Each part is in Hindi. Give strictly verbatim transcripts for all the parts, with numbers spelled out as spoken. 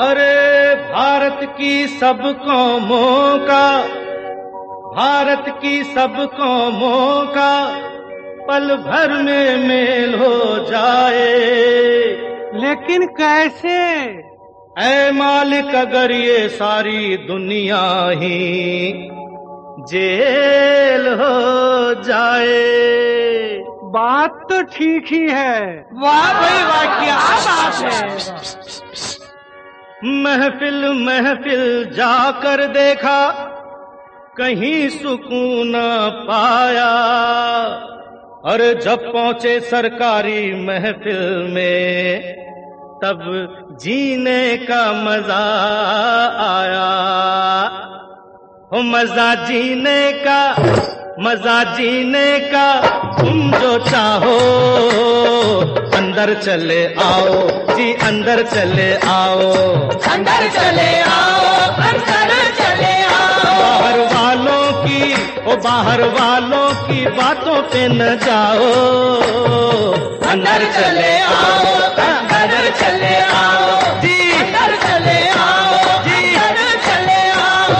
अरे भारत की सब कौमों का, भारत की सब कौमों का पल भर में मेल हो जाए। लेकिन कैसे? ऐ मालिक अगर ये सारी दुनिया ही जेल हो जाए। बात तो ठीक ही है। वाह भाई वाह, क्या बात है। महफिल महफिल जाकर देखा, कहीं सुकून न पाया। और जब पहुंचे सरकारी महफिल में, तब जीने का मजा आया। हो मजा जीने का, मजा जीने का, तुम जो चाहो अंदर चले आओ जी, अंदर चले आओ, अंदर चले आओ, अंदर चले आओ। बाहर वालों की, ओ बाहर वालों की बातों पे न जाओ, अंदर चले आओ, अंदर चले आओ जी, अंदर चले आओ जी, अंदर चले आओ।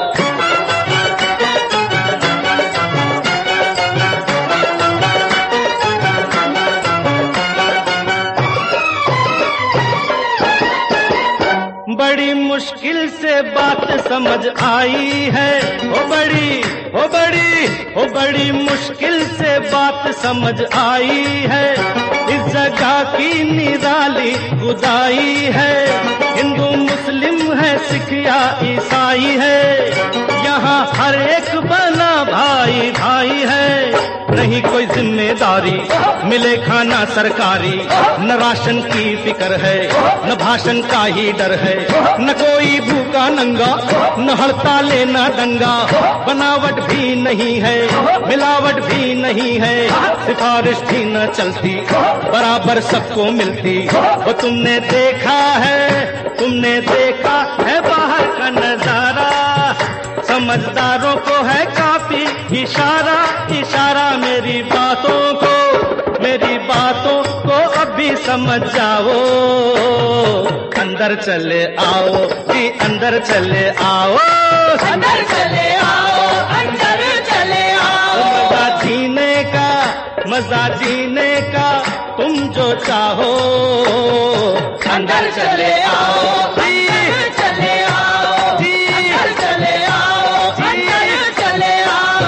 बड़ी मुश्किल से बात समझ आई है, ओ बड़ी ओ बड़ी ओ बड़ी मुश्किल से बात समझ आई है। इस जगह की निराली खुदाई है, हिंदू मुस्लिम है, सिख या ईसाई है, यहाँ हर एक बना भाई भाई है। नहीं कोई जिम्मेदारी, मिले खाना सरकारी, न राशन की फिक्र है, न भाषण का ही डर है, न कोई भूखा नंगा, न हड़ताले न दंगा। बनावट भी नहीं है, मिलावट भी नहीं है, सिफारिश भी न चलती, बराबर सबको मिलती। वो तुमने देखा है, तुमने देखा है बाहर का नजारा, समझदारों को है काफी इशारा इशारा। मेरी बातों को, मेरी बातों को अभी समझ जाओ, अंदर चले आओ जी, अंदर चले आओ, अंदर चले आओ, अंदर चले आओ। मजा जीने का, मजा जीने का, तुम जो चाहो अंदर चले आओ, अंदर चले आओ जी, अंदर चले आओ, अंदर चले आओ।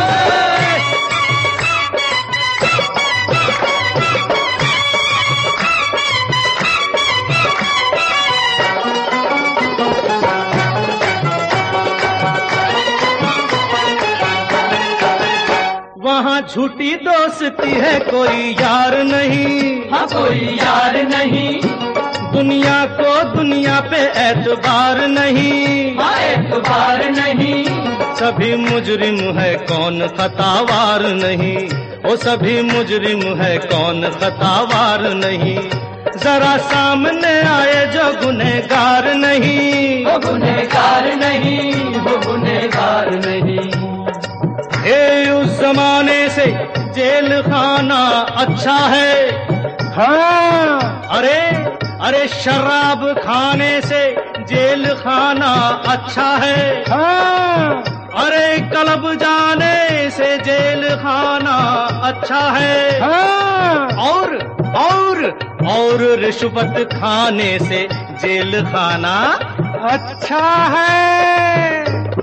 वहाँ झूठी दोस्ती है, कोई यार नहीं, हाँ कोई यार नहीं, दुनिया को दुनिया पे एतबार नहीं, हाँ एतबार नहीं। सभी मुजरिम है, कौन खतावार नहीं, ओ सभी मुजरिम है, कौन खतावार नहीं। जरा सामने आए जो गुनहगार नहीं, वो गुनहगार नहीं, वो गुनहगार नहीं। ये उस जमाने से जेल खाना अच्छा है। हाँ, अरे अरे शराब खाने से जेल खाना अच्छा है। हाँ, अरे क्लब जाने से जेल खाना अच्छा है। हाँ, और और और रिश्वत खाने से जेल खाना अच्छा है।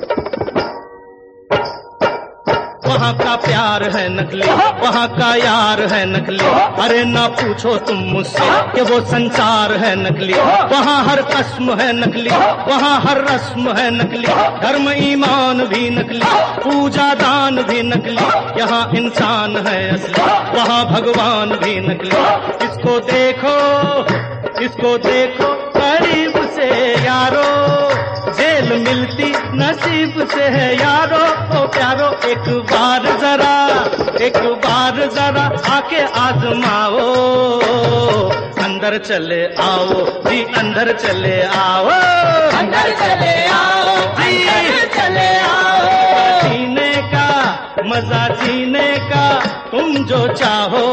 वहाँ का प्यार है नकली, वहाँ का यार है नकली। अरे ना पूछो तुम मुझसे कि वो संसार है नकली। वहाँ हर कसम है नकली, वहाँ हर रस्म है नकली, धर्म ईमान भी नकली, पूजा दान भी नकली। यहाँ इंसान है असली, वहाँ भगवान भी नकली। इसको देखो, इसको देखो करीब से यारो, जेल मिलती नसीब से है यारो। ओ प्यारो एक बार जरा, एक बार जरा आके आजमाओ, अंदर चले आओ जी, अंदर चले आओ, अंदर चले आओ, अंदर चले आओ। जीने का, मजा जीने का, तुम जो चाहो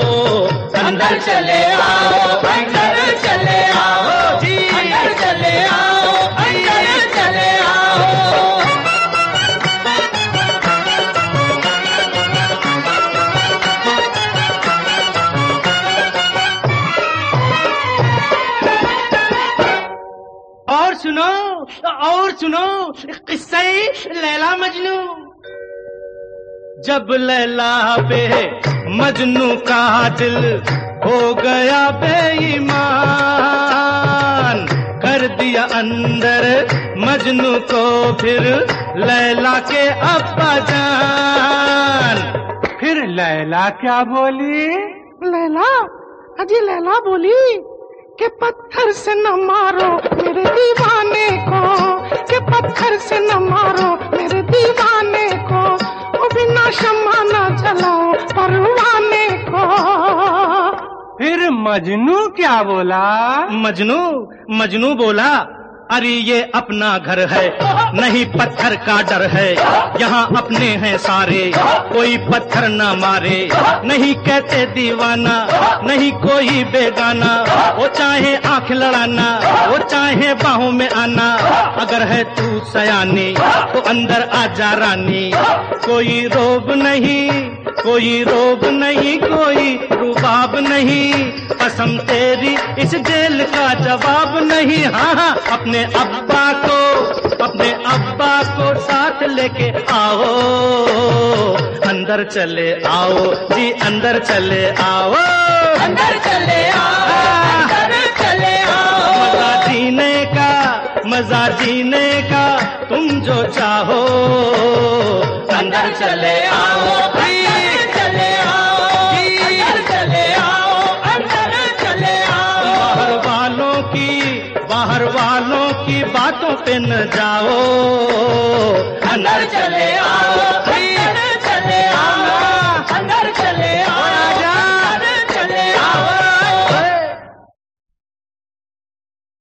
अंदर चले आओ, अंदर चले आओ जी, अंदर चले आओ। और सुनो किस्सा लैला मजनू। जब लैला पे मजनू का दिल हो गया बेईमान, कर दिया अंदर मजनू को फिर लैला के अब्बा जान। फिर लैला क्या बोली? लैला, अजी लैला बोली कि पत्थर से न मारो मेरे दीवाने को, कि पत्थर से न मारो मेरे दीवाने को, वो बिना शम्मा न जलाओ परवाने को। फिर मजनू क्या बोला? मजनू मजनू बोला, अरे ये अपना घर है, नहीं पत्थर का डर है, यहाँ अपने हैं सारे, कोई पत्थर न मारे, नहीं कहते दीवाना, नहीं कोई बेगाना, वो चाहे आंख लड़ाना, वो चाहे बाहों में आना, अगर है तू सयानी तो अंदर आजा रानी, कोई रोब नहीं, कोई रोब नहीं, कोई रुबाब नहीं, कसम तेरी इस जेल का जवाब नहीं। हाँ हाँ, अपने अब्बा को, अपने अब्बा को साथ लेके आओ, अंदर चले आओ जी, अंदर चले आओ, अंदर चले आओ, अंदर चले आओ। मजा जीने का, मजा जीने का तुम जो चाहो, अंदर चले आओ, अंदर चले आओ, अंदर चले आओ, अंदर चले आओ। बाहर वालों की, बाहर वालों की बातों पे न जाओ, अंदर चले आओ।